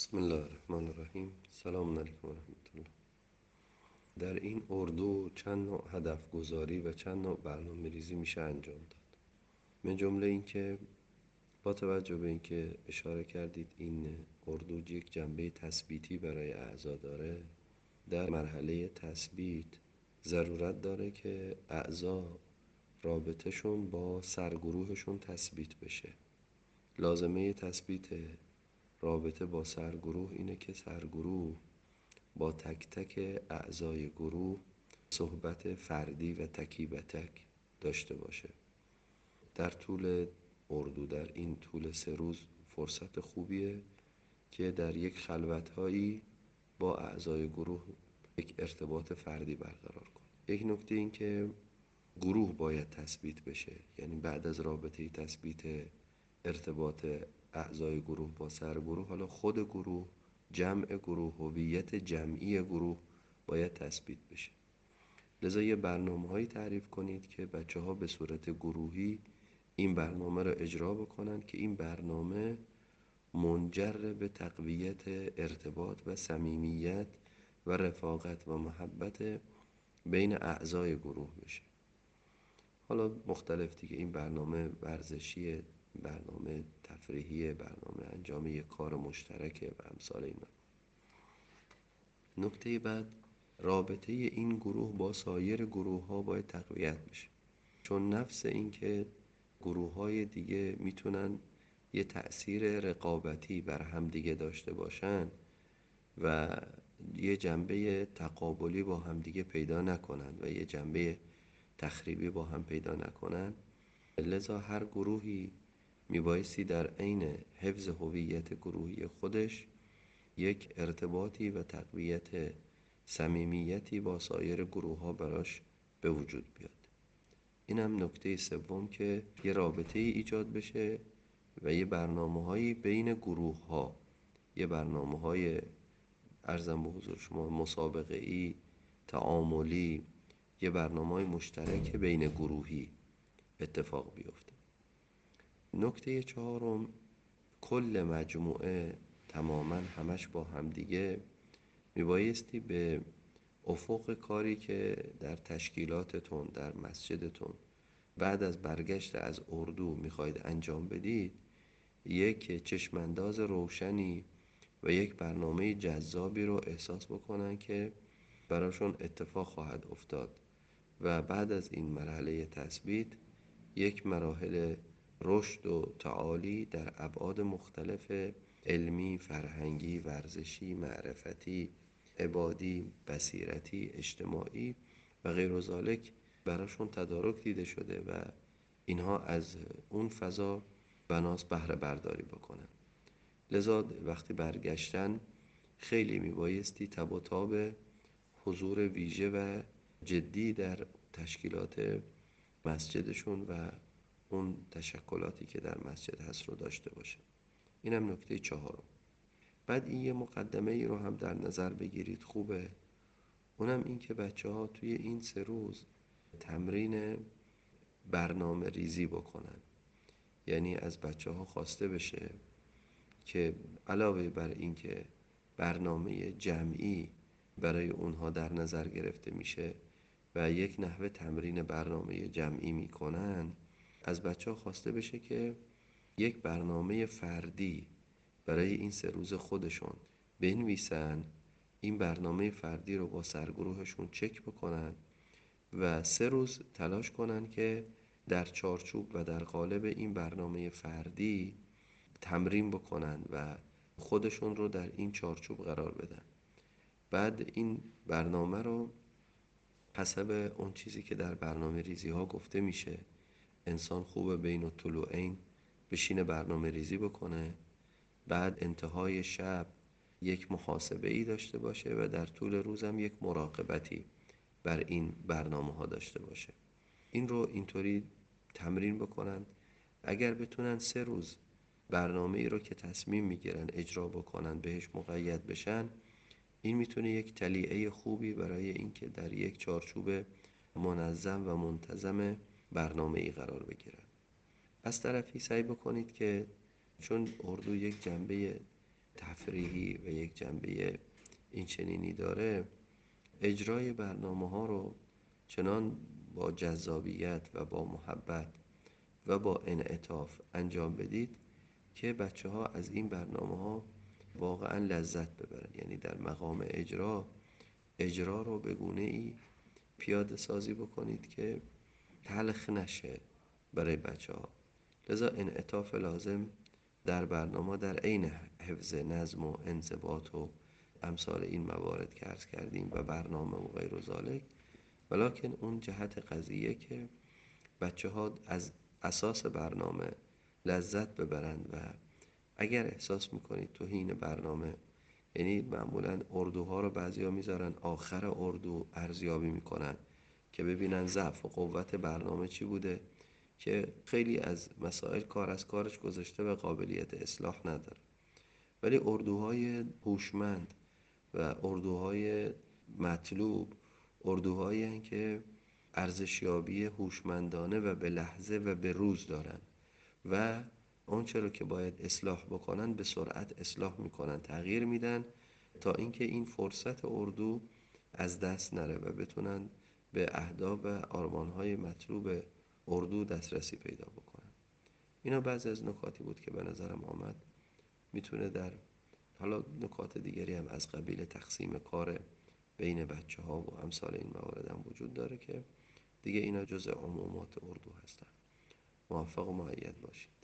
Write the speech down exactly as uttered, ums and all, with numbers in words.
بسم الله الرحمن الرحیم. سلام علیکم و رحمت الله. در این اردو چند نوع هدف گذاری و چند نوع برنامه ریزی میشه انجام داد. من جمله این که با توجه به اینکه اشاره کردید این اردو یک جنبه تثبیتی برای اعضا داره، در مرحله تثبیت ضرورت داره که اعضا رابطهشون با سرگروهشون تثبیت بشه. لازمه تثبیت رابطه با سرگروه اینه که سرگروه با تک تک اعضای گروه صحبت فردی و تکی به تک داشته باشه. در طول اردو، در این طول سه روز فرصت خوبیه که در یک خلوتهایی با اعضای گروه یک ارتباط فردی برقرار کن. یک نکته این که گروه باید تثبیت بشه، یعنی بعد از رابطه تثبیت ارتباط اعضای گروه با سرگروه، حالا خود گروه، جمع گروه، هویت جمعی گروه باید تثبیت بشه. لذا یه برنامه هایی تعریف کنید که بچه ها به صورت گروهی این برنامه را اجرا بکنن که این برنامه منجر به تقویت ارتباط و صمیمیت و رفاقت و محبت بین اعضای گروه بشه. حالا مختلف دیگه، این برنامه ورزشی، برنامه تفریحی، برنامه انجام یک کار مشترکه و امثال اینا. نکته بعد، رابطه این گروه با سایر گروه ها باید تقویت بشه، چون نفس این که گروه های دیگه میتونن یه تأثیر رقابتی بر هم دیگه داشته باشن و یه جنبه تقابلی با هم دیگه پیدا نکنن و یه جنبه تخریبی با هم پیدا نکنن، لذا هر گروهی میبایستی در عین حفظ هویت گروهی خودش یک ارتباطی و تقویت صمیمیتی با سایر گروه ها براش به وجود بیاد. این هم نکته سوم که یه رابطه ایجاد بشه و یه برنامه هایی بین گروه ها، یه برنامه های عرضم به حضور شما مسابقه ای، تعاملی، یه برنامه های مشترک بین گروهی اتفاق بیفته. نکته چهارم، کل مجموعه تماما همش با هم دیگه میبایستی به افق کاری که در تشکیلاتتون، در مسجدتون بعد از برگشت از اردو میخواید انجام بدید، یک چشمانداز روشنی و یک برنامه جذابی رو احساس بکنن که براشون اتفاق خواهد افتاد و بعد از این مرحله تثبیت یک مراحل رشد و تعالی در ابعاد مختلف علمی، فرهنگی، ورزشی، معرفتی، عبادی، بصیرتی، اجتماعی و غیر و ذالک براشون تدارک دیده شده و اینها از اون فضا بناس بهره برداری بکنن. لذا وقتی برگشتن خیلی میبایستی تب و تاب حضور ویژه و جدی در تشکیلات مسجدشون و اون تشکلاتی که در مسجد هست رو داشته باشه. این هم نکته چهارم. بعد این یه مقدمه ای رو هم در نظر بگیرید، خوبه، اونم این که بچه ها توی این سه روز تمرین برنامه ریزی بکنن. یعنی از بچه ها خواسته بشه که علاوه بر این که برنامه جمعی برای اونها در نظر گرفته میشه و یک نحوه تمرین برنامه جمعی میکنن، از بچه ها خواسته بشه که یک برنامه فردی برای این سه روز خودشون بنویسن، این برنامه فردی رو با سرگروهشون چک بکنن و سه روز تلاش کنن که در چارچوب و در قالب این برنامه فردی تمرین بکنن و خودشون رو در این چارچوب قرار بدن. بعد این برنامه رو حسب اون چیزی که در برنامه ریزی ها گفته میشه، انسان خوبه بین الطلوعین بشینه برنامه ریزی بکنه، بعد انتهای شب یک محاسبه ای داشته باشه و در طول روزم یک مراقبتی بر این برنامه ها داشته باشه. این رو اینطوری تمرین بکنن. اگر بتونن سه روز برنامه ای رو که تصمیم میگیرن اجرا بکنن بهش مقید بشن، این میتونه یک تلیعه خوبی برای اینکه در یک چارچوب منظم و منتظم برنامه ای قرار بگیرن. از طرفی سعی بکنید که چون اردو یک جنبه تفریحی و یک جنبه این چنینی داره، اجرای برنامه ها رو چنان با جذابیت و با محبت و با انعطاف انجام بدید که بچه ها از این برنامه ها واقعا لذت ببرن. یعنی در مقام اجرا اجرا رو به گونه ای پیاده سازی بکنید که تلخ نشه برای بچه ها. لذا انعطاف لازم در برنامه در عین حفظ نظم و انضباط و امثال این موارد که عرض کردیم و برنامه و غیر و ذالک، ولیکن اون جهت قضیه که بچه ها از اساس برنامه لذت ببرند و اگر احساس میکنید توهین برنامه، یعنی معمولا اردوها رو بعضی ها میذارن آخر اردو ارزیابی میکنن که ببینن ضعف و قوت برنامه چی بوده، که خیلی از مسائل کار از کارش گذاشته و قابلیت اصلاح نداره. ولی اردوهای هوشمند و اردوهای مطلوب اردوهایی هستند که ارزشیابی هوشمندانه و به لحظه و به روز دارن و آنچه رو که باید اصلاح بکنن به سرعت اصلاح میکنن، تغییر میدن تا اینکه این فرصت اردو از دست نره و بتونن به اهداف و آرمانهای مطلوب اردو دسترسی پیدا بکنن. اینا بعضی از نکاتی بود که به نظرم آمد میتونه در حالا نکات دیگری هم از قبیل تقسیم کار بین بچه ها و امثال این موارد هم وجود داره که دیگه اینا جزء عمومات اردو هستن. موفق و مؤید باشید.